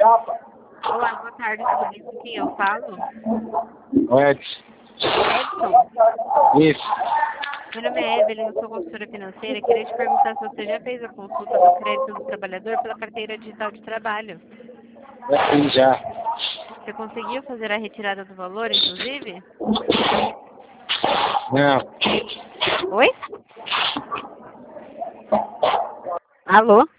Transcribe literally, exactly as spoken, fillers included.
Olá, boa tarde, tudo bem com quem eu falo? O Edson. Edson? Isso. Meu nome é Evelyn, eu sou consultora financeira e queria te perguntar se você já fez a consulta do crédito do trabalhador pela carteira digital de trabalho. Sim, já. Você conseguiu fazer a retirada do valor, inclusive? Não. Oi? Alô?